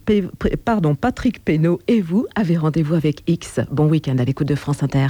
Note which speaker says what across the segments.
Speaker 1: Patrick Pénaud et vous avez rendez-vous avec X. Bon week-end à l'écoute de France Inter.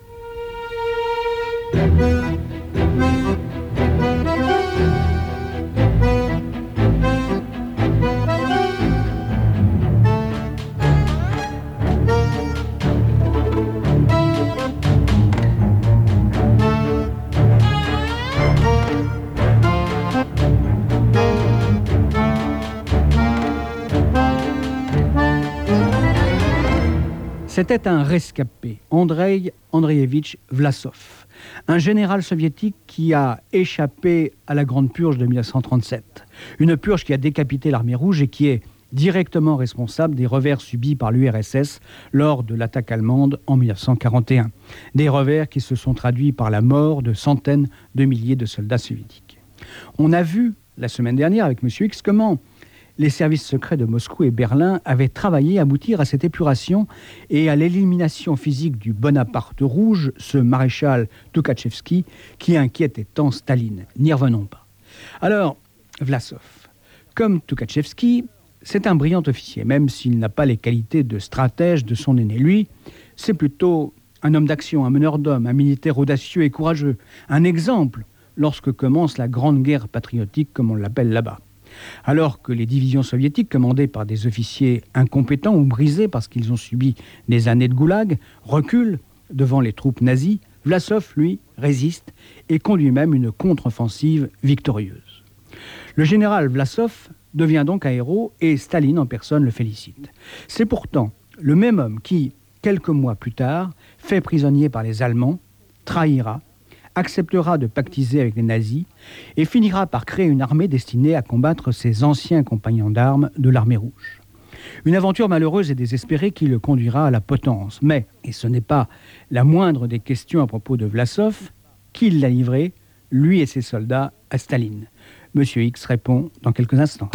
Speaker 2: C'était un rescapé, Andrei Andreevitch Vlasov, un général soviétique qui a échappé à la Grande Purge de 1937. Une purge qui a décapité l'armée rouge et qui est directement responsable des revers subis par l'URSS lors de l'attaque allemande en 1941. Des revers qui se sont traduits par la mort de centaines de milliers de soldats soviétiques. On a vu la semaine dernière avec M. X comment les services secrets de Moscou et Berlin avaient travaillé à aboutir à cette épuration et à l'élimination physique du Bonaparte rouge, ce maréchal Tukhachevski qui inquiétait tant Staline. N'y revenons pas. Alors, Vlasov, comme Tukhachevski, c'est un brillant officier, même s'il n'a pas les qualités de stratège de son aîné. Lui, c'est plutôt un homme d'action, un meneur d'hommes, un militaire audacieux et courageux, un exemple lorsque commence la grande guerre patriotique, comme on l'appelle là-bas. Alors que les divisions soviétiques, commandées par des officiers incompétents ou brisés parce qu'ils ont subi des années de goulag, reculent devant les troupes nazies, Vlasov, lui, résiste et conduit même une contre-offensive victorieuse. Le général Vlasov devient donc un héros et Staline en personne le félicite. C'est pourtant le même homme qui, quelques mois plus tard, fait prisonnier par les Allemands, trahira, acceptera de pactiser avec les nazis et finira par créer une armée destinée à combattre ses anciens compagnons d'armes de l'armée rouge. Une aventure malheureuse et désespérée qui le conduira à la potence. Mais, et ce n'est pas la moindre des questions à propos de Vlasov, qui l'a livré, lui et ses soldats, à Staline. Monsieur X répond dans quelques instants.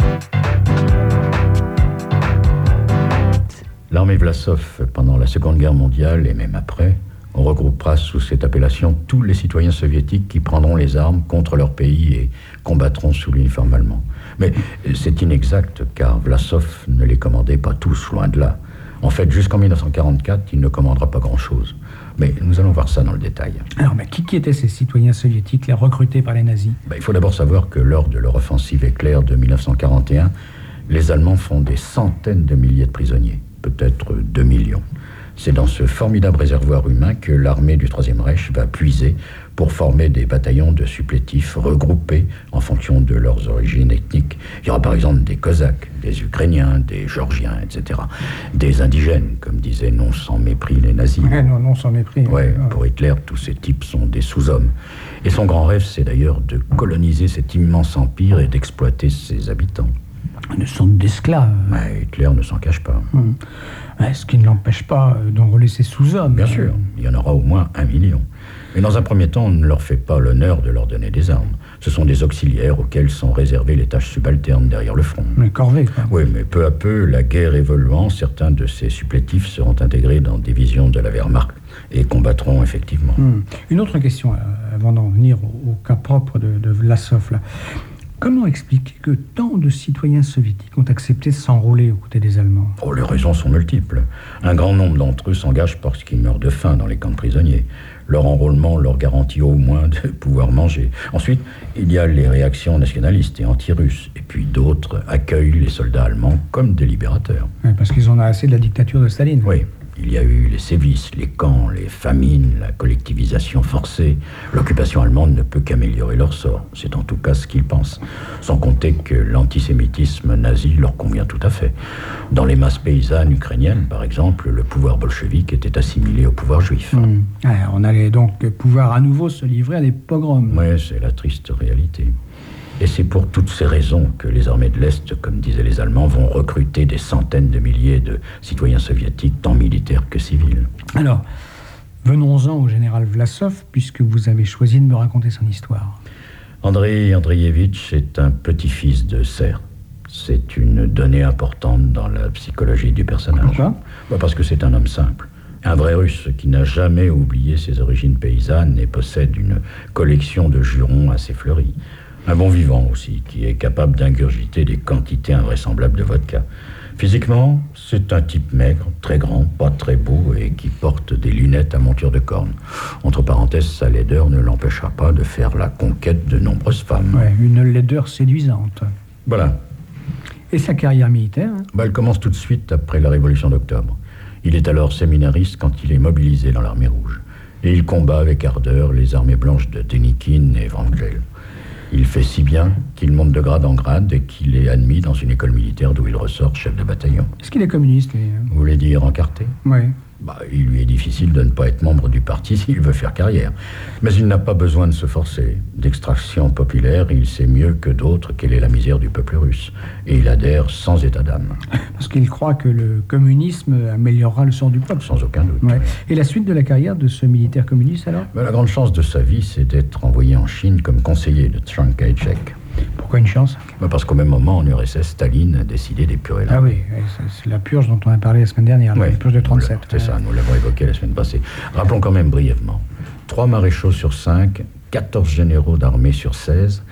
Speaker 3: L'armée Vlasov, pendant la Seconde Guerre mondiale et même après, on regroupera sous cette appellation tous les citoyens soviétiques qui prendront les armes contre leur pays et combattront sous l'uniforme allemand. Mais c'est inexact, car Vlasov ne les commandait pas tous, loin de là. En fait, jusqu'en 1944, il ne commandera pas grand-chose. Mais nous allons voir ça dans le détail.
Speaker 2: Alors, mais qui étaient ces citoyens soviétiques, les recrutés par les nazis ?
Speaker 3: Il faut d'abord savoir que lors de leur offensive éclair de 1941, les Allemands font des centaines de milliers de prisonniers, peut-être 2 millions. C'est dans ce formidable réservoir humain que l'armée du Troisième Reich va puiser pour former des bataillons de supplétifs regroupés en fonction de leurs origines ethniques. Il y aura par exemple des Cosaques, des Ukrainiens, des Géorgiens, etc. Des indigènes, comme disaient non sans mépris les nazis.
Speaker 2: Non sans mépris.
Speaker 3: Ouais, pour Hitler, tous ces types sont des sous-hommes. Et son grand rêve, c'est d'ailleurs de coloniser cet immense empire et d'exploiter ses habitants.
Speaker 2: Une sorte d'esclaves.
Speaker 3: Ouais, Hitler ne s'en cache pas.
Speaker 2: Ce qui ne l'empêche pas d'enrôler ses sous-hommes.
Speaker 3: Bien sûr, il y en aura au moins 1 million. Mais dans un premier temps, on ne leur fait pas l'honneur de leur donner des armes. Ce sont des auxiliaires auxquels sont réservées les tâches subalternes derrière le front.
Speaker 2: Les corvées, quoi.
Speaker 3: Oui, mais peu à peu, la guerre évoluant, certains de ces supplétifs seront intégrés dans des divisions de la Wehrmacht et combattront effectivement.
Speaker 2: Une autre question, avant d'en venir au cas propre de Vlasov, là. Comment expliquer que tant de citoyens soviétiques ont accepté de s'enrôler aux côtés des Allemands ?
Speaker 3: Les raisons sont multiples. Un grand nombre d'entre eux s'engagent parce qu'ils meurent de faim dans les camps de prisonniers. Leur enrôlement leur garantit au moins de pouvoir manger. Ensuite, il y a les réactions nationalistes et anti-russes. Et puis d'autres accueillent les soldats allemands comme des libérateurs.
Speaker 2: Parce qu'ils en ont assez de la dictature de Staline.
Speaker 3: Oui. Il y a eu les sévices, les camps, les famines, la collectivisation forcée. L'occupation allemande ne peut qu'améliorer leur sort. C'est en tout cas ce qu'ils pensent. Sans compter que l'antisémitisme nazi leur convient tout à fait. Dans les masses paysannes ukrainiennes, par exemple, le pouvoir bolchevique était assimilé au pouvoir juif.
Speaker 2: On allait donc pouvoir à nouveau se livrer à des pogroms.
Speaker 3: Oui, c'est la triste réalité. Et c'est pour toutes ces raisons que les armées de l'Est, comme disaient les Allemands, vont recruter des centaines de milliers de citoyens soviétiques, tant militaires que civils.
Speaker 2: Alors, venons-en au général Vlasov, puisque vous avez choisi de me raconter son histoire.
Speaker 3: Andrei Andreevitch est un petit-fils de serf. C'est une donnée importante dans la psychologie du personnage.
Speaker 2: Pourquoi ?
Speaker 3: Parce que c'est un homme simple. Un vrai Russe qui n'a jamais oublié ses origines paysannes et possède une collection de jurons assez fleurie. Un bon vivant aussi, qui est capable d'ingurgiter des quantités invraisemblables de vodka. Physiquement, c'est un type maigre, très grand, pas très beau et qui porte des lunettes à monture de cornes. Entre parenthèses, sa laideur ne l'empêchera pas de faire la conquête de nombreuses femmes.
Speaker 2: Ouais, une laideur séduisante.
Speaker 3: Voilà.
Speaker 2: Et sa carrière militaire
Speaker 3: Elle commence tout de suite après la Révolution d'octobre. Il est alors séminariste quand il est mobilisé dans l'armée rouge. Et il combat avec ardeur les armées blanches de Denikin et Wrangel. Il fait si bien qu'il monte de grade en grade et qu'il est admis dans une école militaire d'où il ressort chef de bataillon.
Speaker 2: Est-ce qu'il est communiste, lui?
Speaker 3: Vous voulez dire encarté?
Speaker 2: Oui.
Speaker 3: Il lui est difficile de ne pas être membre du parti s'il veut faire carrière. Mais il n'a pas besoin de se forcer. D'extraction populaire, il sait mieux que d'autres quelle est la misère du peuple russe. Et il adhère sans état d'âme.
Speaker 2: Parce qu'il croit que le communisme améliorera le sort du peuple.
Speaker 3: Sans aucun doute.
Speaker 2: Ouais. Et la suite de la carrière de ce militaire communiste, alors?
Speaker 3: La grande chance de sa vie, c'est d'être envoyé en Chine comme conseiller de Chiang Kai-shek.
Speaker 2: Pourquoi une chance?
Speaker 3: Parce qu'au même moment, en URSS, Staline a décidé d'épurer l'armée.
Speaker 2: Ah oui, c'est la purge dont on a parlé la semaine dernière, la purge de 37.
Speaker 3: C'est ça, nous l'avons évoqué la semaine passée. Rappelons quand même brièvement. 3 maréchaux sur 5, 14 généraux d'armée sur 16,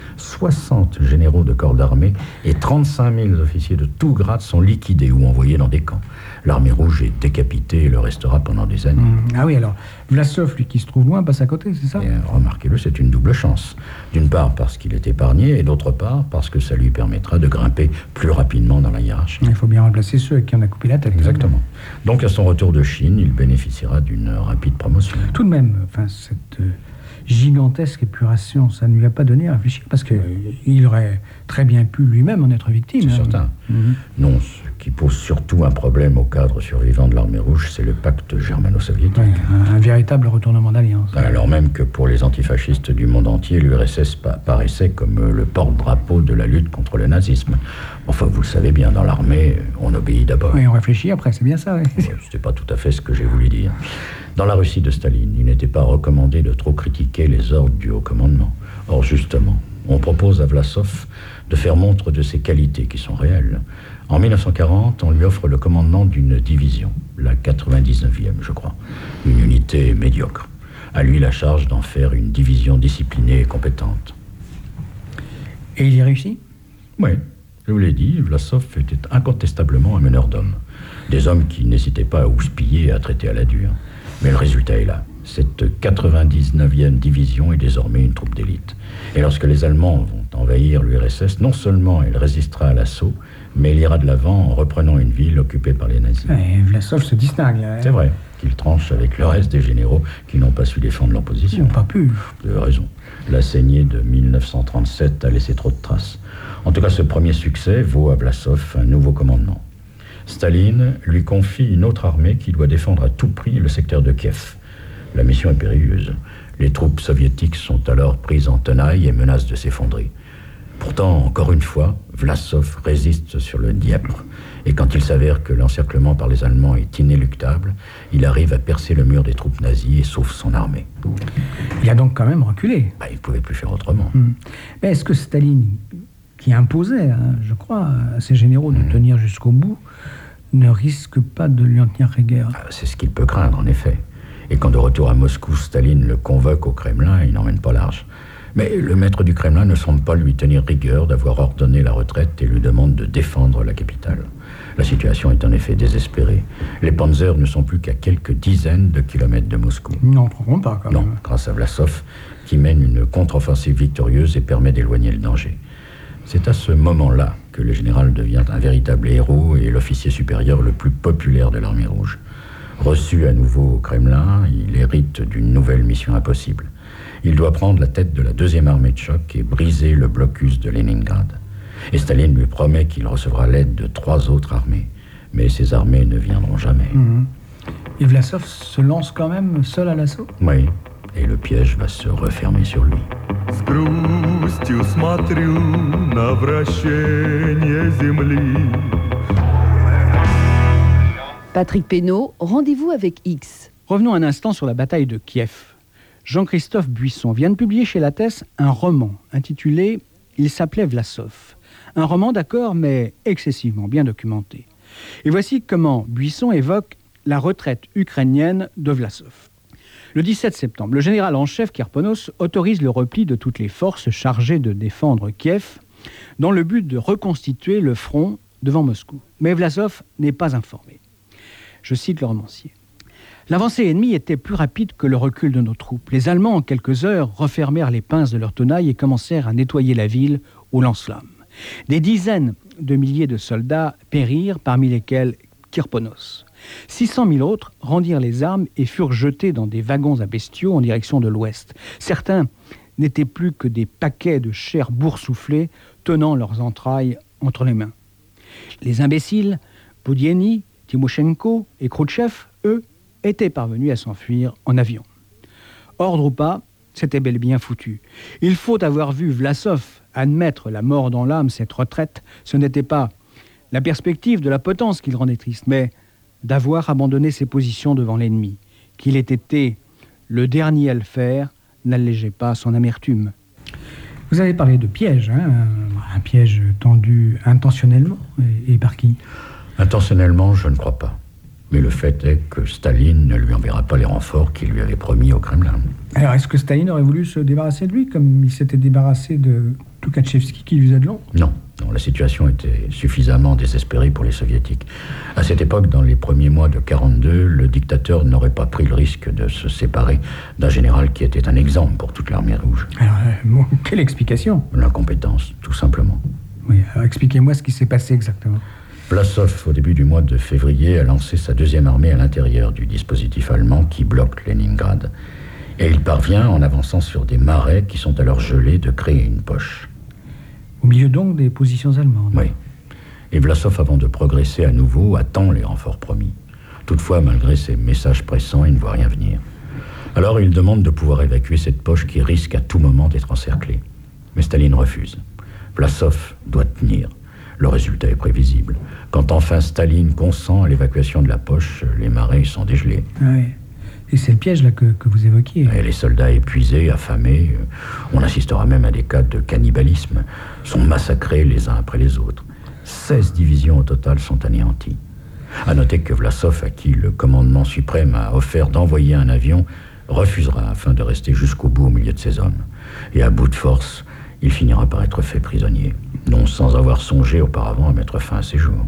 Speaker 3: 60 généraux de corps d'armée et 35 000 officiers de tout grade sont liquidés ou envoyés dans des camps. L'armée rouge est décapitée et le restera pendant des années.
Speaker 2: Ah oui, alors, Vlasov, lui qui se trouve loin, passe à côté, c'est ça?
Speaker 3: Et remarquez-le, c'est une double chance. D'une part parce qu'il est épargné et d'autre part parce que ça lui permettra de grimper plus rapidement dans la hiérarchie.
Speaker 2: Il faut bien remplacer ceux à qui on a coupé la tête.
Speaker 3: Exactement. Donc à son retour de Chine, il bénéficiera d'une rapide promotion.
Speaker 2: Tout de même, cette gigantesque épuration, ça ne lui a pas donné à réfléchir, parce qu'il aurait très bien pu lui-même en être victime.
Speaker 3: C'est certain. Non, ce qui pose surtout un problème aux cadres survivants de l'armée rouge, c'est le pacte germano-soviétique.
Speaker 2: Ouais, un véritable retournement d'alliance.
Speaker 3: Alors même que pour les antifascistes du monde entier, l'URSS paraissait comme le porte-drapeau de la lutte contre le nazisme. Enfin, vous le savez bien, dans l'armée, on obéit d'abord.
Speaker 2: Oui, on réfléchit après, c'est bien ça. Oui.
Speaker 3: C'était pas tout à fait ce que j'ai voulu dire. Dans la Russie de Staline, il n'était pas recommandé de trop critiquer les ordres du haut commandement. Or, justement, on propose à Vlasov de faire montre de ses qualités qui sont réelles. En 1940, on lui offre le commandement d'une division, la 99e, je crois, une unité médiocre. À lui la charge d'en faire une division disciplinée et compétente.
Speaker 2: Et il y réussit?
Speaker 3: Oui, je vous l'ai dit, Vlasov était incontestablement un meneur d'hommes. Des hommes qui n'hésitaient pas à houspiller et à traiter à la dure. Mais le résultat est là. Cette 99e division est désormais une troupe d'élite. Et lorsque les Allemands vont envahir l'URSS, non seulement elle résistera à l'assaut, mais elle ira de l'avant en reprenant une ville occupée par les nazis.
Speaker 2: Et Vlasov se distingue. Là, hein.
Speaker 3: C'est vrai qu'il tranche avec le reste des généraux qui n'ont pas su défendre leur position.
Speaker 2: Ils n'ont pas pu.
Speaker 3: Vous avez raison. La saignée de 1937 a laissé trop de traces. En tout cas, ce premier succès vaut à Vlasov un nouveau commandement. Staline lui confie une autre armée qui doit défendre à tout prix le secteur de Kiev. La mission est périlleuse. Les troupes soviétiques sont alors prises en tenaille et menacent de s'effondrer. Pourtant, encore une fois, Vlasov résiste sur le Dniepr. Et quand il s'avère que l'encerclement par les Allemands est inéluctable, il arrive à percer le mur des troupes nazies et sauve son armée.
Speaker 2: Il a donc quand même reculé.
Speaker 3: Il ne pouvait plus faire autrement.
Speaker 2: Mais est-ce que Staline, qui imposait, je crois, à ses généraux de tenir jusqu'au bout, ne risque pas de lui en tenir rigueur?
Speaker 3: C'est ce qu'il peut craindre, en effet. Et quand de retour à Moscou, Staline le convoque au Kremlin, il n'emmène pas large. Mais le maître du Kremlin ne semble pas lui tenir rigueur d'avoir ordonné la retraite et lui demande de défendre la capitale. La situation est en effet désespérée. Les panzers ne sont plus qu'à quelques dizaines de kilomètres de Moscou.
Speaker 2: Non, on ne prend pas quand même.
Speaker 3: Non, grâce à Vlasov, qui mène une contre-offensive victorieuse et permet d'éloigner le danger. C'est à ce moment-là que le général devient un véritable héros et l'officier supérieur le plus populaire de l'armée rouge. Reçu à nouveau au Kremlin, il hérite d'une nouvelle mission impossible. Il doit prendre la tête de la 2e armée de choc et briser le blocus de Leningrad. Et Staline lui promet qu'il recevra l'aide de 3 autres armées. Mais ces armées ne viendront jamais.
Speaker 2: Et Vlasov se lance quand même seul à l'assaut?
Speaker 3: Oui, et le piège va se refermer sur lui.
Speaker 4: С грустью смотрю на вращение земли.
Speaker 5: Patrick Pénaud, rendez-vous avec X.
Speaker 2: Revenons un instant sur la bataille de Kiev. Jean-Christophe Buisson vient de publier chez Lattès un roman intitulé « Il s'appelait Vlasov ». Un roman d'accord, mais excessivement bien documenté. Et voici comment Buisson évoque la retraite ukrainienne de Vlasov. Le 17 septembre, le général en chef Karponos autorise le repli de toutes les forces chargées de défendre Kiev dans le but de reconstituer le front devant Moscou. Mais Vlasov n'est pas informé. Je cite le romancier. L'avancée ennemie était plus rapide que le recul de nos troupes. Les Allemands, en quelques heures, refermèrent les pinces de leurs tenailles et commencèrent à nettoyer la ville au lance-flammes. Des dizaines de milliers de soldats périrent, parmi lesquels Kirponos. 600 000 autres rendirent les armes et furent jetés dans des wagons à bestiaux en direction de l'ouest. Certains n'étaient plus que des paquets de chair boursouflée tenant leurs entrailles entre les mains. Les imbéciles, Boudienny, Timoshenko et Khrouchtchev, eux, étaient parvenus à s'enfuir en avion. Ordre ou pas, c'était bel et bien foutu. Il faut avoir vu Vlasov admettre la mort dans l'âme, cette retraite. Ce n'était pas la perspective de la potence qui le rendait triste, mais d'avoir abandonné ses positions devant l'ennemi. Qu'il ait été le dernier à le faire n'allégeait pas son amertume.
Speaker 6: Vous avez parlé de piège, un piège tendu intentionnellement, et par qui?
Speaker 3: Intentionnellement, je ne crois pas. Mais le fait est que Staline ne lui enverra pas les renforts qu'il lui avait promis au Kremlin.
Speaker 6: Alors, est-ce que Staline aurait voulu se débarrasser de lui, comme il s'était débarrassé de Toukhatchevski qui lui faisait de l'ombre?
Speaker 3: Non, la situation était suffisamment désespérée pour les Soviétiques. À cette époque, dans les premiers mois de 1942, le dictateur n'aurait pas pris le risque de se séparer d'un général qui était un exemple pour toute l'armée rouge.
Speaker 6: Alors, quelle explication?
Speaker 3: L'incompétence, tout simplement.
Speaker 6: Oui, alors expliquez-moi ce qui s'est passé exactement.
Speaker 3: Vlasov, au début du mois de février, a lancé sa deuxième armée à l'intérieur du dispositif allemand qui bloque Leningrad. Et il parvient, en avançant sur des marais qui sont alors gelés, de créer une poche.
Speaker 6: Au milieu donc des positions allemandes?
Speaker 3: Oui. Et Vlasov, avant de progresser à nouveau, attend les renforts promis. Toutefois, malgré ses messages pressants, il ne voit rien venir. Alors il demande de pouvoir évacuer cette poche qui risque à tout moment d'être encerclée. Mais Staline refuse. Vlasov doit tenir. Le résultat est prévisible. Quand enfin Staline consent à l'évacuation de la poche, les marais sont dégelés.
Speaker 6: Oui. Et c'est le piège là que vous évoquiez.
Speaker 3: Et les soldats épuisés, affamés, on assistera même à des cas de cannibalisme, sont massacrés les uns après les autres. 16 divisions au total sont anéanties. À noter que Vlasov, à qui le commandement suprême a offert d'envoyer un avion, refusera afin de rester jusqu'au bout au milieu de ses hommes. Et à bout de force, il finira par être fait prisonnier, non sans avoir songé auparavant à mettre fin à ses jours.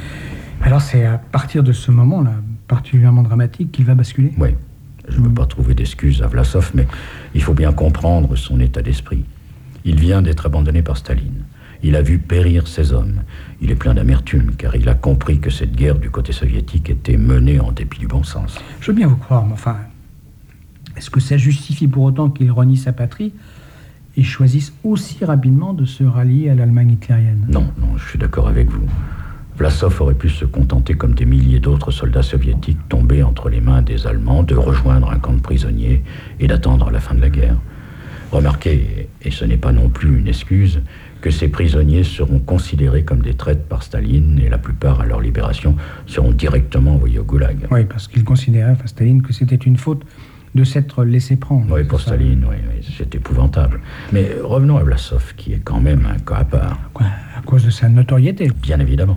Speaker 6: Alors c'est à partir de ce moment-là, particulièrement dramatique, qu'il va basculer?
Speaker 3: Oui, je ne veux pas trouver d'excuses à Vlasov, mais il faut bien comprendre son état d'esprit. Il vient d'être abandonné par Staline. Il a vu périr ses hommes. Il est plein d'amertume, car il a compris que cette guerre du côté soviétique était menée en dépit du bon sens.
Speaker 6: Je veux bien vous croire, mais enfin, est-ce que ça justifie pour autant qu'il renie sa patrie et choisissent aussi rapidement de se rallier à l'Allemagne hitlérienne?
Speaker 3: Non, je suis d'accord avec vous. Vlasov aurait pu se contenter, comme des milliers d'autres soldats soviétiques tombés entre les mains des Allemands, de rejoindre un camp de prisonniers et d'attendre la fin de la guerre. Remarquez, et ce n'est pas non plus une excuse, que ces prisonniers seront considérés comme des traîtres par Staline et la plupart, à leur libération, seront directement envoyés au goulag.
Speaker 6: Oui, parce qu'il considérait, Staline, que c'était une faute de s'être laissé prendre.
Speaker 3: Oui, pour Staline, oui, c'est épouvantable. Mais revenons à Vlasov, qui est quand même un cas à part.
Speaker 6: Quoi, à cause de sa notoriété?
Speaker 3: Bien évidemment.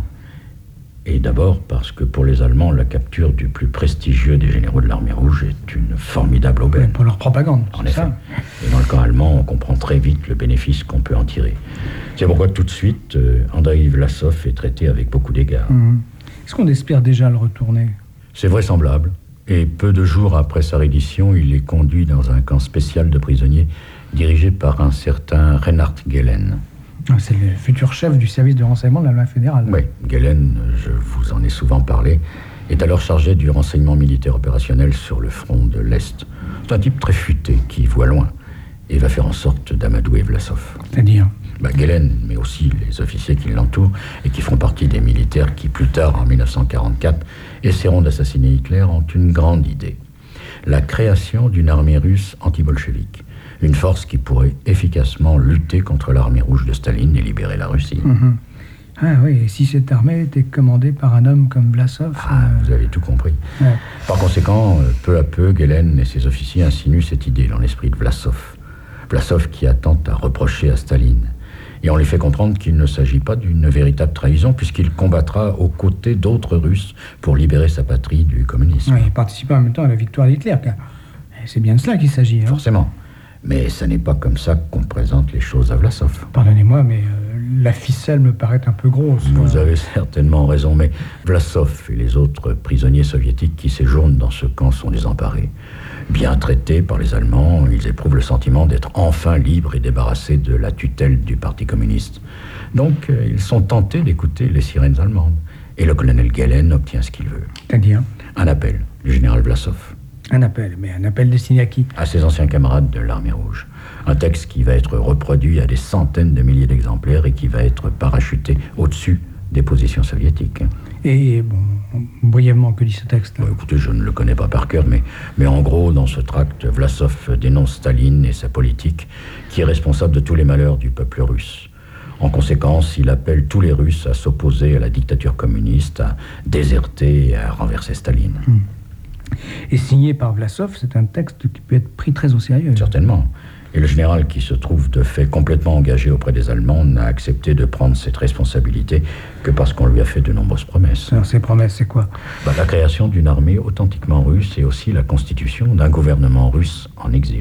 Speaker 3: Et d'abord parce que pour les Allemands, la capture du plus prestigieux des généraux de l'armée rouge est une formidable aubaine.
Speaker 6: Oui, pour leur propagande,
Speaker 3: en effet. Ça. Et dans le camp allemand, on comprend très vite le bénéfice qu'on peut en tirer. C'est pourquoi tout de suite, Andreï Vlasov est traité avec beaucoup d'égards.
Speaker 6: Est-ce qu'on espère déjà le retourner?
Speaker 3: C'est vraisemblable. Et peu de jours après sa reddition, il est conduit dans un camp spécial de prisonniers dirigé par un certain Reinhard Gehlen.
Speaker 6: C'est le futur chef du service de renseignement de la loi fédérale.
Speaker 3: Oui, Gehlen, je vous en ai souvent parlé, est alors chargé du renseignement militaire opérationnel sur le front de l'Est. C'est un type très futé qui voit loin et va faire en sorte d'amadouer Vlasov.
Speaker 6: C'est-à-dire?
Speaker 3: Gehlen, mais aussi les officiers qui l'entourent et qui font partie des militaires qui, plus tard, en 1944, essaieront d'assassiner Hitler, ont une grande idée. La création d'une armée russe anti-bolchevique. Une force qui pourrait efficacement lutter contre l'armée rouge de Staline et libérer la Russie.
Speaker 6: Ah oui, et si cette armée était commandée par un homme comme Vlasov...
Speaker 3: Vous avez tout compris.
Speaker 6: Ouais.
Speaker 3: Par conséquent, peu à peu, Gehlen et ses officiers insinuent cette idée dans l'esprit de Vlasov. Vlasov qui attend à reprocher à Staline. Et on lui fait comprendre qu'il ne s'agit pas d'une véritable trahison, puisqu'il combattra aux côtés d'autres Russes pour libérer sa patrie du communisme.
Speaker 6: Oui, et participer en même temps à la victoire d'Hitler, car c'est bien de cela qu'il s'agit.
Speaker 3: Forcément. Mais ce n'est pas comme ça qu'on présente les choses à Vlasov.
Speaker 6: Pardonnez-moi, mais la ficelle me paraît un peu grosse.
Speaker 3: Vous avez certainement raison, mais Vlasov et les autres prisonniers soviétiques qui séjournent dans ce camp sont désemparés. Bien traités par les Allemands, ils éprouvent le sentiment d'être enfin libres et débarrassés de la tutelle du Parti communiste. Donc, ils sont tentés d'écouter les sirènes allemandes. Et le colonel Gelen obtient ce qu'il veut.
Speaker 6: C'est-à-dire?
Speaker 3: Un appel du général Vlasov.
Speaker 6: Un appel, mais un appel destiné à qui?
Speaker 3: À ses anciens camarades de l'Armée rouge. Un texte qui va être reproduit à des centaines de milliers d'exemplaires et qui va être parachuté au-dessus des positions soviétiques.
Speaker 6: Et bon, brièvement, que dit ce texte?
Speaker 3: Écoutez, je ne le connais pas par cœur, mais en gros, dans ce tract, Vlasov dénonce Staline et sa politique, qui est responsable de tous les malheurs du peuple russe. En conséquence, il appelle tous les Russes à s'opposer à la dictature communiste, à déserter et à renverser Staline.
Speaker 6: Et signé par Vlasov, c'est un texte qui peut être pris très au sérieux.
Speaker 3: Certainement. Et le général, qui se trouve de fait complètement engagé auprès des Allemands, n'a accepté de prendre cette responsabilité que parce qu'on lui a fait de nombreuses promesses.
Speaker 6: Alors ces promesses, c'est quoi?
Speaker 3: La création d'une armée authentiquement russe et aussi la constitution d'un gouvernement russe en exil.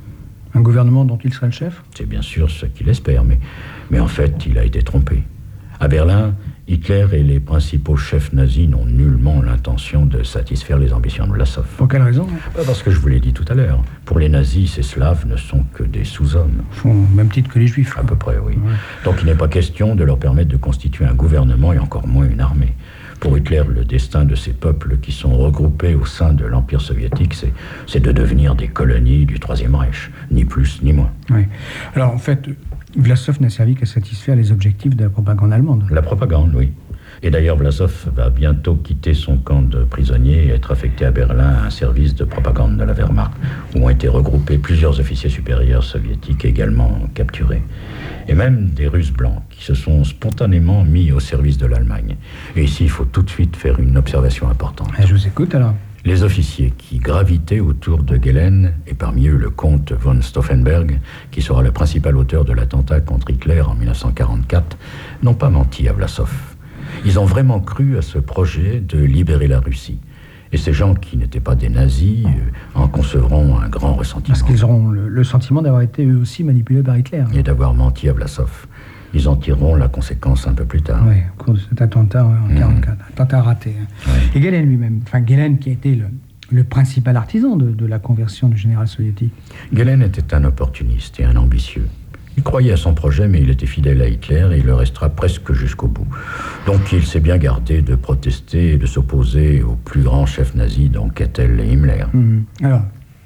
Speaker 6: Un gouvernement dont il serait le chef?
Speaker 3: C'est bien sûr ce qu'il espère, mais en fait, il a été trompé. À Berlin, Hitler et les principaux chefs nazis n'ont nullement l'intention de satisfaire les ambitions de Vlasov.
Speaker 6: Pour quelle raison?
Speaker 3: Parce que je vous l'ai dit tout à l'heure, pour les nazis, ces Slaves ne sont que des sous-hommes.
Speaker 6: Ils font au même titre que les Juifs.
Speaker 3: À peu près, oui.
Speaker 6: Ouais.
Speaker 3: Donc il n'est pas question de leur permettre de constituer un gouvernement et encore moins une armée. Pour Hitler, le destin de ces peuples qui sont regroupés au sein de l'Empire soviétique, c'est de devenir des colonies du Troisième Reich, ni plus ni moins.
Speaker 6: Oui. Alors en fait, Vlasov n'a servi qu'à satisfaire les objectifs de la propagande allemande.
Speaker 3: La propagande, oui. Et d'ailleurs, Vlasov va bientôt quitter son camp de prisonniers et être affecté à Berlin à un service de propagande de la Wehrmacht, où ont été regroupés plusieurs officiers supérieurs soviétiques également capturés. Et même des Russes blancs qui se sont spontanément mis au service de l'Allemagne. Et ici, il faut tout de suite faire une observation importante.
Speaker 6: Je vous écoute alors.
Speaker 3: Les officiers qui gravitaient autour de Gelen, et parmi eux le comte von Stauffenberg, qui sera le principal auteur de l'attentat contre Hitler en 1944, n'ont pas menti à Vlasov. Ils ont vraiment cru à ce projet de libérer la Russie. Et ces gens qui n'étaient pas des nazis en concevront un grand ressentiment.
Speaker 6: Parce qu'ils auront le sentiment d'avoir été eux aussi manipulés par Hitler.
Speaker 3: Et d'avoir menti à Vlasov. Ils en tireront la conséquence un peu plus tard.
Speaker 6: Oui, au cours de cet attentat en 1944. Attentat raté. Ouais. Et Gelen lui-même, Gelen qui a été le principal artisan de la conversion du général soviétique.
Speaker 3: Gelen était un opportuniste et un ambitieux. Il croyait à son projet, mais il était fidèle à Hitler et il le restera presque jusqu'au bout. Donc il s'est bien gardé de protester et de s'opposer aux plus grands chefs nazis, dont Keitel et Himmler.
Speaker 6: Alors,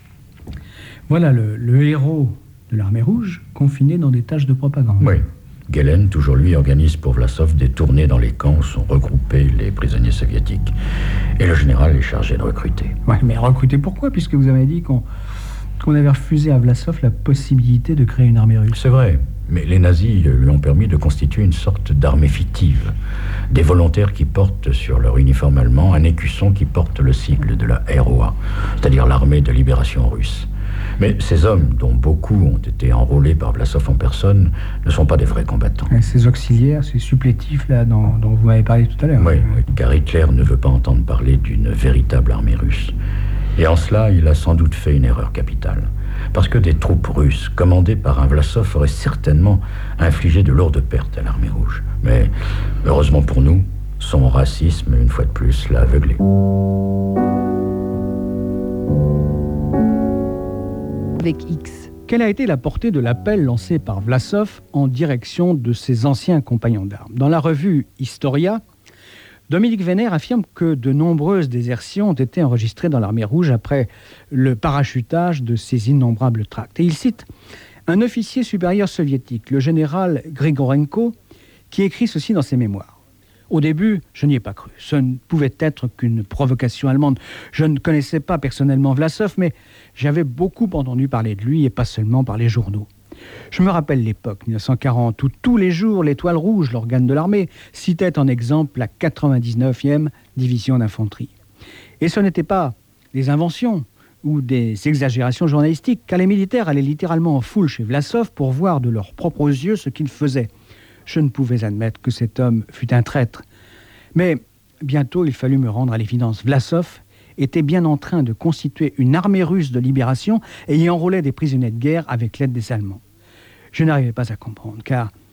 Speaker 6: voilà le héros de l'armée rouge confiné dans des tâches de propagande.
Speaker 3: Oui. Gelen, toujours lui, organise pour Vlasov des tournées dans les camps où sont regroupés les prisonniers soviétiques. Et le général est chargé de recruter.
Speaker 6: Oui, mais recruter pourquoi? Puisque vous avez dit qu'on avait refusé à Vlasov la possibilité de créer une armée russe.
Speaker 3: C'est vrai, mais les nazis lui ont permis de constituer une sorte d'armée fictive. Des volontaires qui portent sur leur uniforme allemand un écusson qui porte le sigle de la ROA, c'est-à-dire l'armée de libération russe. Mais ces hommes, dont beaucoup ont été enrôlés par Vlasov en personne, ne sont pas des vrais combattants.
Speaker 6: Et ces auxiliaires, ces supplétifs là, dont vous m'avez parlé tout à l'heure.
Speaker 3: Oui, car Hitler ne veut pas entendre parler d'une véritable armée russe. Et en cela, il a sans doute fait une erreur capitale. Parce que des troupes russes, commandées par un Vlasov, auraient certainement infligé de lourdes pertes à l'armée rouge. Mais, heureusement pour nous, son racisme, une fois de plus, l'a aveuglé.
Speaker 5: Avec X.
Speaker 2: Quelle a été la portée de l'appel lancé par Vlasov en direction de ses anciens compagnons d'armes? Dans la revue Historia, Dominique Vénère affirme que de nombreuses désertions ont été enregistrées dans l'armée rouge après le parachutage de ces innombrables tracts. Et il cite un officier supérieur soviétique, le général Grigorenko, qui écrit ceci dans ses mémoires. Au début, je n'y ai pas cru. Ce ne pouvait être qu'une provocation allemande. Je ne connaissais pas personnellement Vlasov, mais j'avais beaucoup entendu parler de lui et pas seulement par les journaux. Je me rappelle l'époque, 1940, où tous les jours, l'Étoile Rouge, l'organe de l'armée, citait en exemple la 99e division d'infanterie. Et ce n'était pas des inventions ou des exagérations journalistiques, car les militaires allaient littéralement en foule chez Vlasov pour voir de leurs propres yeux ce qu'il faisait. Je ne pouvais admettre que cet homme fût un traître. Mais bientôt, il fallut me rendre à l'évidence. Vlasov était bien en train de constituer une armée russe de libération et y enrôlait des prisonniers de guerre avec l'aide des Allemands. Je n'arrivais pas à comprendre, car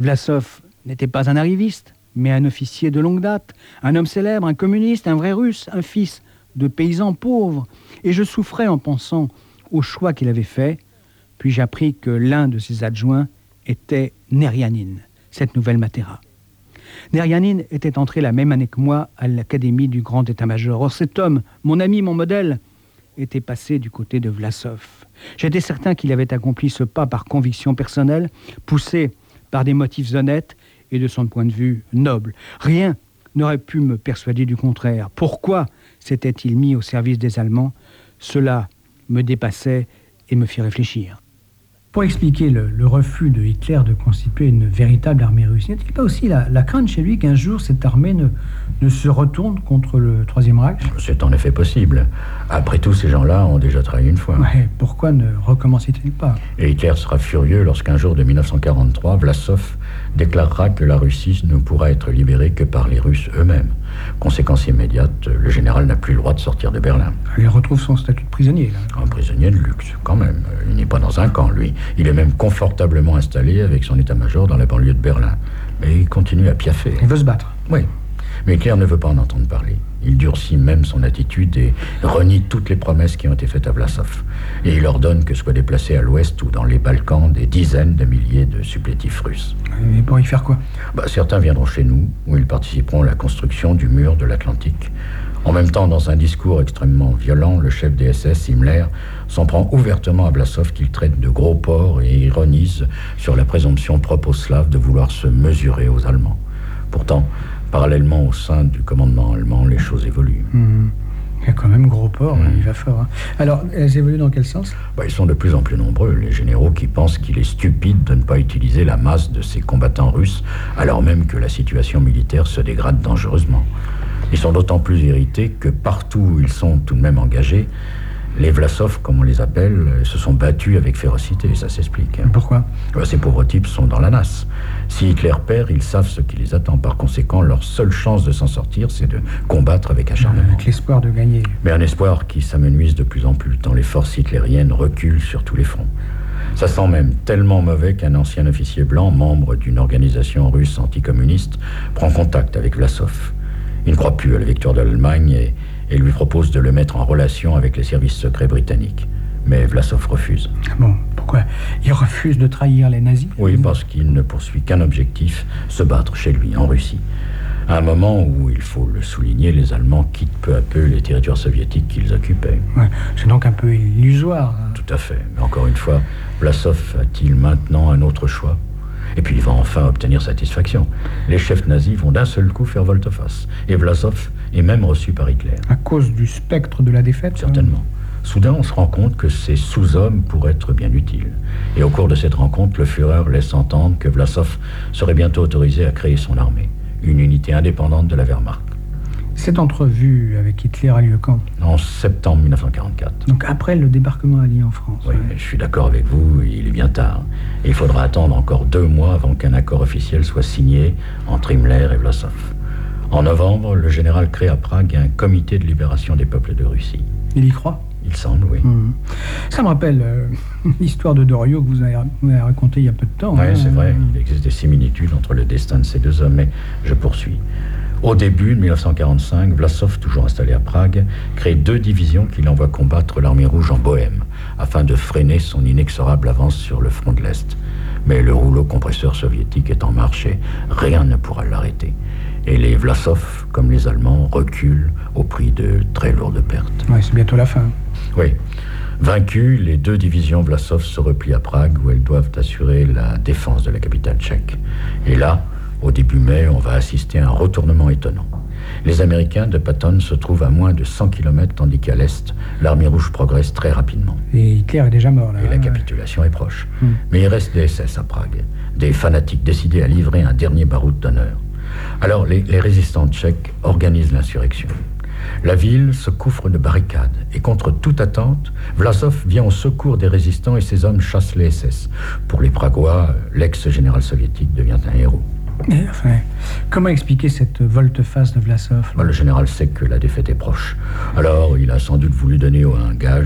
Speaker 2: Vlasov n'était pas un arriviste, mais un officier de longue date, un homme célèbre, un communiste, un vrai russe, un fils de paysans pauvres. Et je souffrais en pensant au choix qu'il avait fait. Puis j'appris que l'un de ses adjoints était Neryanin, cette nouvelle Matera. Neryanin était entré la même année que moi à l'académie du grand état-major. Or cet homme, mon ami, mon modèle, était passé du côté de Vlasov. J'étais certain qu'il avait accompli ce pas par conviction personnelle, poussé par des motifs honnêtes et de son point de vue noble. Rien n'aurait pu me persuader du contraire. Pourquoi s'était-il mis au service des Allemands? Cela me dépassait et me fit réfléchir.
Speaker 6: Pour expliquer le refus de Hitler de constituer une véritable armée russe, n'est-il pas aussi la crainte chez lui qu'un jour cette armée ne se retourne contre le Troisième Reich?
Speaker 3: C'est en effet possible. Après tout, ces gens-là ont déjà trahi une fois.
Speaker 6: Ouais, pourquoi ne recommençait-il pas?
Speaker 3: Et Hitler sera furieux lorsqu'un jour de 1943, Vlasov déclarera que la Russie ne pourra être libérée que par les Russes eux-mêmes. Conséquence immédiate, le général n'a plus le droit de sortir de Berlin.
Speaker 6: Il retrouve son statut de prisonnier, là.
Speaker 3: Un prisonnier de luxe, quand même. Il n'est pas dans un camp, lui. Il est même confortablement installé avec son état-major dans la banlieue de Berlin. Mais il continue à piaffer.
Speaker 6: Il veut se battre.
Speaker 3: Oui. Mais Hitler ne veut pas en entendre parler. Il durcit même son attitude et renie toutes les promesses qui ont été faites à Vlasov. Et il ordonne que soient déplacés à l'ouest ou dans les Balkans des dizaines de milliers de supplétifs russes.
Speaker 6: Et pour y faire quoi?
Speaker 3: Certains viendront chez nous, où ils participeront à la construction du mur de l'Atlantique. En même temps, dans un discours extrêmement violent, le chef des SS, Himmler, s'en prend ouvertement à Vlasov qu'il traite de gros porc et ironise sur la présomption propre aux Slaves de vouloir se mesurer aux Allemands. Pourtant, parallèlement au sein du commandement allemand, les choses évoluent.
Speaker 6: Il y a quand même gros porc, il va fort. Hein. Alors, elles évoluent dans quel sens?
Speaker 3: Ils sont de plus en plus nombreux, les généraux qui pensent qu'il est stupide de ne pas utiliser la masse de ces combattants russes, alors même que la situation militaire se dégrade dangereusement. Ils sont d'autant plus irrités que partout où ils sont tout de même engagés, les Vlasov, comme on les appelle, se sont battus avec férocité, ça s'explique.
Speaker 6: Pourquoi?
Speaker 3: Ces pauvres types sont dans la nasse. Si Hitler perd, ils savent ce qui les attend. Par conséquent, leur seule chance de s'en sortir, c'est de combattre avec acharnement.
Speaker 6: Avec l'espoir de gagner.
Speaker 3: Mais un espoir qui s'amenuise de plus en plus, tant les forces hitlériennes reculent sur tous les fronts. Ça sent même tellement mauvais qu'un ancien officier blanc, membre d'une organisation russe anticommuniste, prend contact avec Vlasov. Il ne croit plus à la victoire de l'Allemagne et lui propose de le mettre en relation avec les services secrets britanniques. Mais Vlasov refuse.
Speaker 6: Bon, pourquoi? Il refuse de trahir les nazis?
Speaker 3: Oui, parce qu'il ne poursuit qu'un objectif, se battre chez lui, en Russie. À un moment où, il faut le souligner, les Allemands quittent peu à peu les territoires soviétiques qu'ils occupaient.
Speaker 6: Ouais, c'est donc un peu illusoire.
Speaker 3: Tout à fait. Mais encore une fois, Vlasov a-t-il maintenant un autre choix? Et puis il va enfin obtenir satisfaction. Les chefs nazis vont d'un seul coup faire volte-face. Et Vlasov est même reçu par Hitler.
Speaker 6: À cause du spectre de la défaite?
Speaker 3: Certainement. Soudain, on se rend compte que ces sous-hommes pourraient être bien utiles. Et au cours de cette rencontre, le Führer laisse entendre que Vlasov serait bientôt autorisé à créer son armée, une unité indépendante de la Wehrmacht.
Speaker 6: Cette entrevue avec Hitler a lieu quand?
Speaker 3: En septembre 1944.
Speaker 6: Donc après le débarquement allié en France.
Speaker 3: Oui, je suis d'accord avec vous, il est bien tard. Et il faudra attendre encore 2 mois avant qu'un accord officiel soit signé entre Himmler et Vlasov. En novembre, le général crée à Prague un comité de libération des peuples de Russie.
Speaker 6: Il y croit?
Speaker 3: Il semble, oui.
Speaker 6: Ça me rappelle l'histoire de Doriot que vous avez racontée il y a peu de temps.
Speaker 3: Oui, c'est vrai. Il existe des similitudes entre le destin de ces deux hommes, mais je poursuis. Au début de 1945, Vlasov, toujours installé à Prague, crée 2 divisions qu'il envoie combattre l'armée rouge en Bohême, afin de freiner son inexorable avance sur le front de l'Est. Mais le rouleau compresseur soviétique est en marche et rien ne pourra l'arrêter. Et les Vlasov, comme les Allemands, reculent au prix de très lourdes pertes.
Speaker 6: Oui, c'est bientôt la fin.
Speaker 3: Oui. Vaincues, les 2 divisions Vlasov se replient à Prague, où elles doivent assurer la défense de la capitale tchèque. Et là, au début mai, on va assister à un retournement étonnant. Les Américains de Patton se trouvent à moins de 100 km, tandis qu'à l'est, l'armée rouge progresse très rapidement.
Speaker 6: Et Hitler est déjà mort, là.
Speaker 3: Et la capitulation est proche. Mais il reste des SS à Prague, des fanatiques décidés à livrer un dernier baroud d'honneur. Alors, les résistants tchèques organisent l'insurrection. La ville se couvre de barricades, et contre toute attente, Vlasov vient au secours des résistants et ses hommes chassent les SS. Pour les Pragois, l'ex-général soviétique devient un héros.
Speaker 6: Mais enfin, comment expliquer cette volte-face de Vlasov?
Speaker 3: Le général sait que la défaite est proche. Alors, il a sans doute voulu donner un gage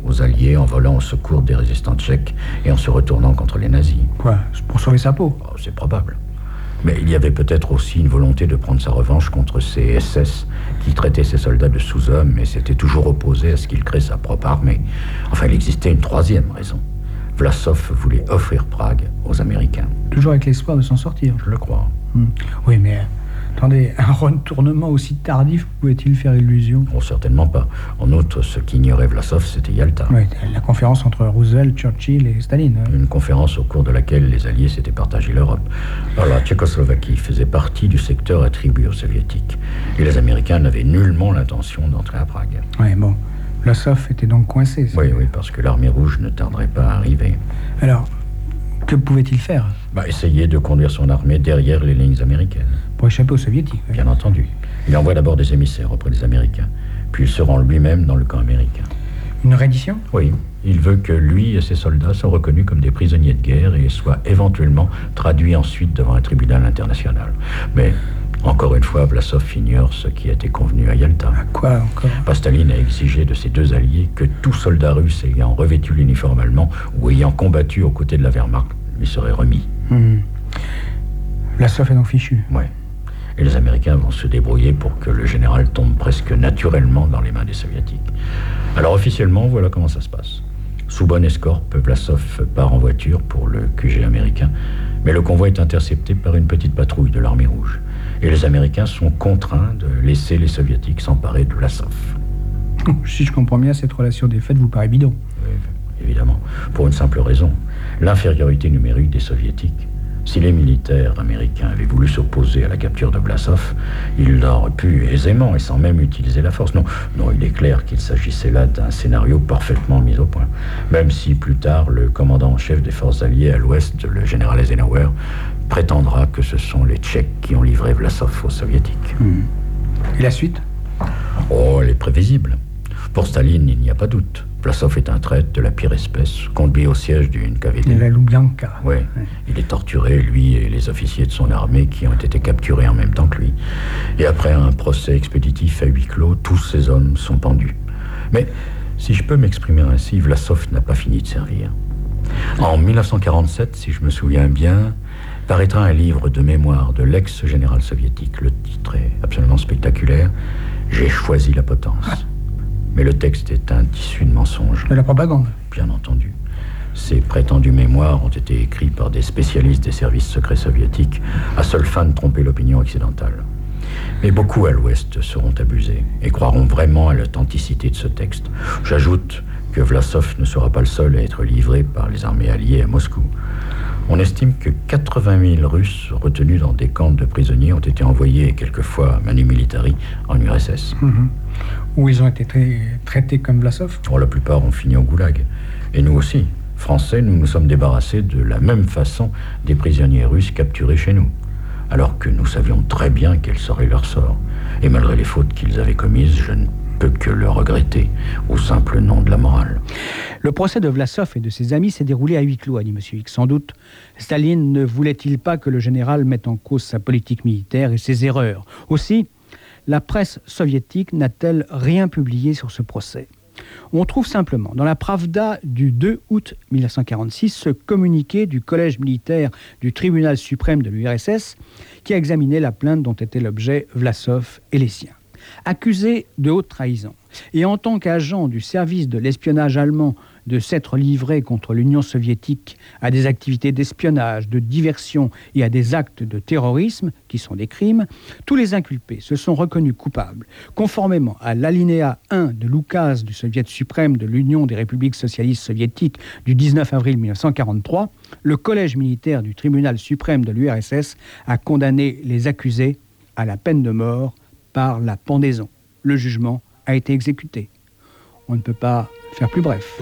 Speaker 3: aux Alliés en volant au secours des résistants tchèques et en se retournant contre les nazis.
Speaker 6: Quoi? Pour sauver sa peau?
Speaker 3: Oh, c'est probable. Mais il y avait peut-être aussi une volonté de prendre sa revanche contre ces SS qui traitaient ses soldats de sous-hommes et s'étaient toujours opposés à ce qu'il crée sa propre armée. Enfin, il existait une troisième raison. Vlasov voulait offrir Prague aux Américains.
Speaker 6: Toujours avec l'espoir de s'en sortir.
Speaker 3: Je le crois.
Speaker 6: Oui, mais attendez, un retournement aussi tardif pouvait-il faire illusion?
Speaker 3: Oh, certainement pas. En outre, ce qu'ignorait Vlasov, c'était Yalta.
Speaker 6: Oui, la conférence entre Roosevelt, Churchill et Staline.
Speaker 3: Une conférence au cours de laquelle les Alliés s'étaient partagé l'Europe. Alors, la Tchécoslovaquie faisait partie du secteur attribué aux Soviétiques. Et les Américains n'avaient nullement l'intention d'entrer à Prague.
Speaker 6: Oui, bon. Vlasov était donc coincé.
Speaker 3: Oui, parce que l'armée rouge ne tarderait pas à arriver.
Speaker 6: Alors, que pouvait-il faire?
Speaker 3: Essayer de conduire son armée derrière les lignes américaines.
Speaker 6: Pour échapper aux Soviétiques. Oui.
Speaker 3: Bien entendu. Il envoie d'abord des émissaires auprès des Américains, puis il se rend lui-même dans le camp américain.
Speaker 6: Une reddition?
Speaker 3: Oui, il veut que lui et ses soldats soient reconnus comme des prisonniers de guerre et soient éventuellement traduits ensuite devant un tribunal international. Mais, encore une fois, Vlasov ignore ce qui a été convenu à Yalta.
Speaker 6: À quoi encore?
Speaker 3: Staline a exigé de ses deux alliés que tout soldat russe ayant revêtu l'uniforme allemand ou ayant combattu aux côtés de la Wehrmacht lui serait remis.
Speaker 6: Vlasov est donc fichu.
Speaker 3: Ouais. Et les Américains vont se débrouiller pour que le général tombe presque naturellement dans les mains des Soviétiques. Alors officiellement, voilà comment ça se passe. Sous bonne escorte, Vlasov part en voiture pour le QG américain, mais le convoi est intercepté par une petite patrouille de l'armée rouge. Et les Américains sont contraints de laisser les Soviétiques s'emparer de Vlasov.
Speaker 6: Si je comprends bien, cette relation des faits vous paraît bidon.
Speaker 3: Oui, évidemment. Pour une simple raison. L'infériorité numérique des Soviétiques. Si les militaires américains avaient voulu s'opposer à la capture de Vlasov, ils l'auraient pu aisément et sans même utiliser la force. Non, il est clair qu'il s'agissait là d'un scénario parfaitement mis au point. Même si plus tard, le commandant en chef des forces alliées à l'ouest, le général Eisenhower, prétendra que ce sont les Tchèques qui ont livré Vlasov aux Soviétiques.
Speaker 6: Et la suite?
Speaker 3: Oh, elle est prévisible. Pour Staline, il n'y a pas doute. Vlasov est un traître de la pire espèce, conduit au siège du NKVD.
Speaker 6: La Lubyanka.
Speaker 3: Oui, il est torturé, lui et les officiers de son armée qui ont été capturés en même temps que lui. Et après un procès expéditif à huis clos, tous ces hommes sont pendus. Mais, si je peux m'exprimer ainsi, Vlasov n'a pas fini de servir. En 1947, si je me souviens bien, paraîtra un livre de mémoire de l'ex-général soviétique. Le titre est absolument spectaculaire. « J'ai choisi la potence ». Mais le texte est un tissu de mensonges.
Speaker 6: De la propagande.
Speaker 3: Bien entendu. Ces prétendus mémoires ont été écrits par des spécialistes des services secrets soviétiques à seule fin de tromper l'opinion occidentale. Mais beaucoup à l'Ouest seront abusés et croiront vraiment à l'authenticité de ce texte. J'ajoute que Vlasov ne sera pas le seul à être livré par les armées alliées à Moscou. On estime que 80 000 Russes retenus dans des camps de prisonniers ont été envoyés quelquefois manu militari en URSS.
Speaker 6: Où ils ont été traités comme Vlasov?
Speaker 3: La plupart ont fini au goulag. Et nous aussi, Français, nous nous sommes débarrassés de la même façon des prisonniers russes capturés chez nous, alors que nous savions très bien quel serait leur sort. Et malgré les fautes qu'ils avaient commises, je ne peux que le regretter, au simple nom de la morale.
Speaker 2: Le procès de Vlasov et de ses amis s'est déroulé à huis clos, a dit M. X. Sans doute, Staline ne voulait-il pas que le général mette en cause sa politique militaire et ses erreurs. Aussi, la presse soviétique n'a-t-elle rien publié sur ce procès? On trouve simplement dans la Pravda du 2 août 1946 ce communiqué du collège militaire du tribunal suprême de l'URSS qui a examiné la plainte dont était l'objet Vlasov et les siens. Accusé de haute trahison et en tant qu'agent du service de l'espionnage allemand de s'être livré contre l'Union soviétique à des activités d'espionnage, de diversion et à des actes de terrorisme, qui sont des crimes, tous les inculpés se sont reconnus coupables. Conformément à l'alinéa 1 de l'oukaz du Soviet suprême de l'Union des républiques socialistes soviétiques du 19 avril 1943, le collège militaire du tribunal suprême de l'URSS a condamné les accusés à la peine de mort par la pendaison. Le jugement a été exécuté. On ne peut pas faire plus bref.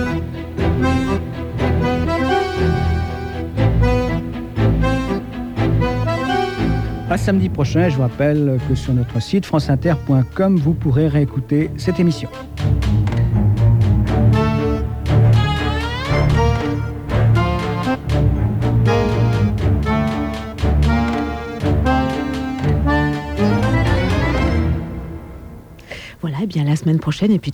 Speaker 2: À samedi prochain, je vous rappelle que sur notre site franceinter.com, vous pourrez réécouter cette émission.
Speaker 1: Voilà, et bien la semaine prochaine, et puis